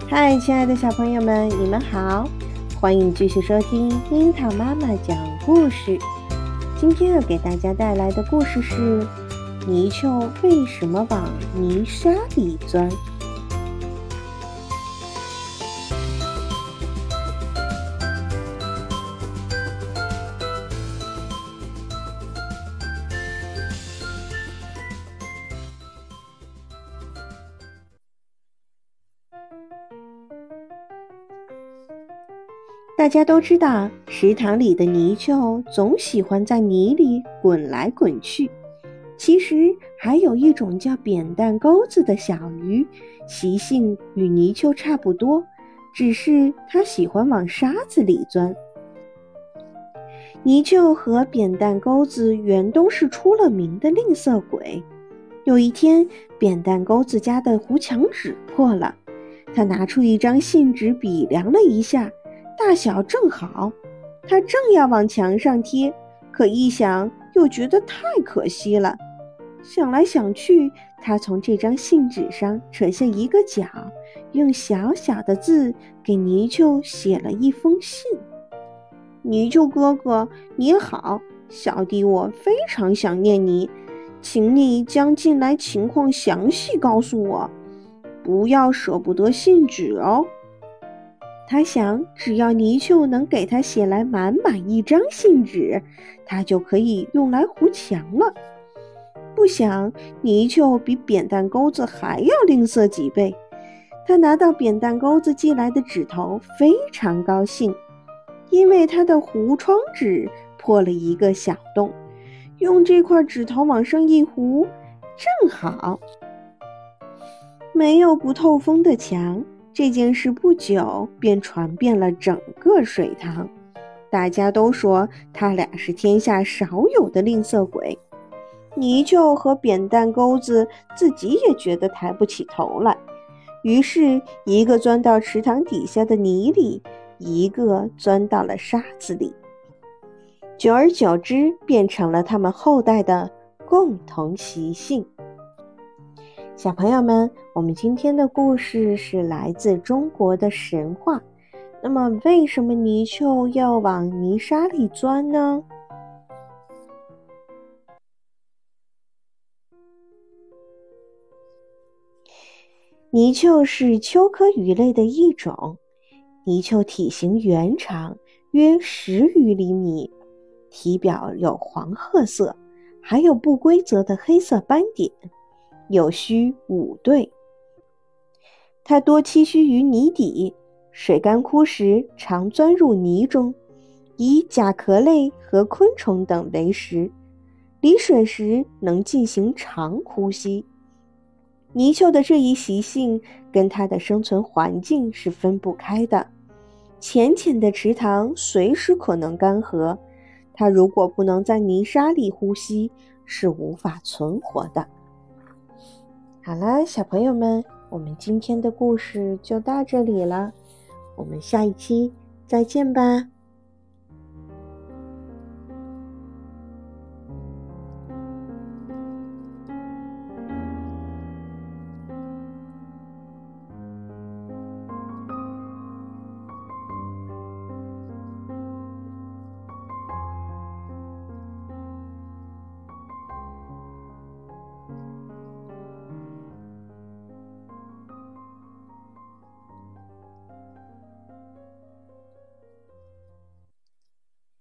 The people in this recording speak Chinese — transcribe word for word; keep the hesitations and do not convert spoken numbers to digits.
嗨，亲爱的小朋友们，你们好，欢迎继续收听樱桃妈妈讲故事。今天要给大家带来的故事是泥鳅为什么往泥沙里钻。大家都知道，池塘里的泥鳅总喜欢在泥里滚来滚去。其实还有一种叫扁担钩子的小鱼，习性与泥鳅差不多，只是它喜欢往沙子里钻。泥鳅和扁担钩子原都是出了名的吝啬鬼。有一天，扁担钩子家的糊墙纸破了，他拿出一张信纸比量了一下，大小正好，他正要往墙上贴，可一想又觉得太可惜了。想来想去，他从这张信纸上扯下一个角，用小小的字给泥鳅写了一封信。泥鳅哥哥，你好，小弟我非常想念你，请你将近来情况详细告诉我，不要舍不得信纸哦。他想，只要泥鳅能给他写来满满一张信纸，他就可以用来糊墙了。不想，泥鳅比扁担钩子还要吝啬几倍。他拿到扁担钩子寄来的纸头，非常高兴，因为他的糊窗纸破了一个小洞，用这块纸头往上一糊，正好。没有不透风的墙，这件事不久便传遍了整个水塘，大家都说他俩是天下少有的吝啬鬼。泥鳅和扁担钩子自己也觉得抬不起头来，于是一个钻到池塘底下的泥里，一个钻到了沙子里，久而久之变成了他们后代的共同习性。小朋友们，我们今天的故事是来自中国的神话。那么为什么泥鳅要往泥沙里钻呢？泥鳅是鳅科鱼类的一种，泥鳅体型圆长，约十余厘米，体表有黄褐色，还有不规则的黑色斑点，有须五对。它多栖息于泥底，水干枯时常钻入泥中，以甲壳类和昆虫等为食，离水时能进行长呼吸。泥鳅的这一习性跟它的生存环境是分不开的。浅浅的池塘随时可能干涸，它如果不能在泥沙里呼吸，是无法存活的。好了，小朋友们，我们今天的故事就到这里了，我们下一期再见吧。